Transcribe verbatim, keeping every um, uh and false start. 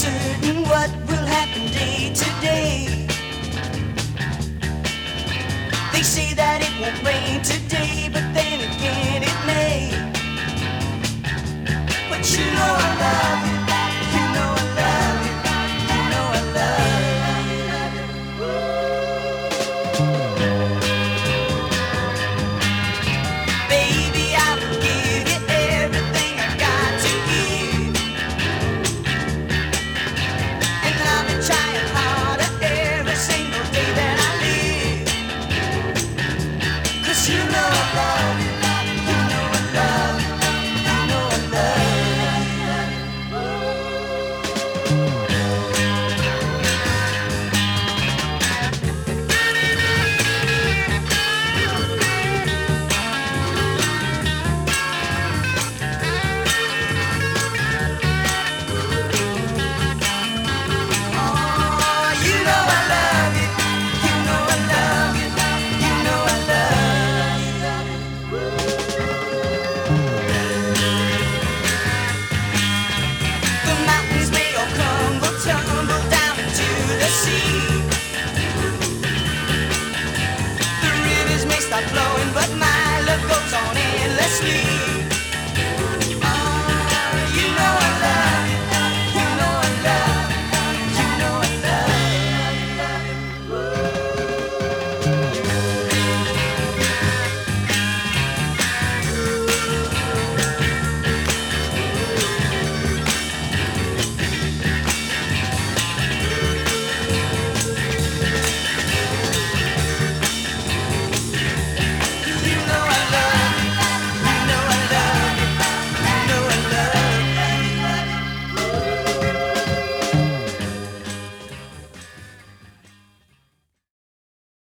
certain what will happen day to day. They say that it won't rain today, but then again it may. But you know I love you, you know I love you, you know I love you. Baby, I will give you everything I got to give. And I've been trying harder every single day that I live. 'Cause you know I love you, you know I love you, you know I love you. Oh, you know I love you, you know I love you, you know I love you. The mountains may all crumble, tumble down into the sea. The rivers may stop flowing, but my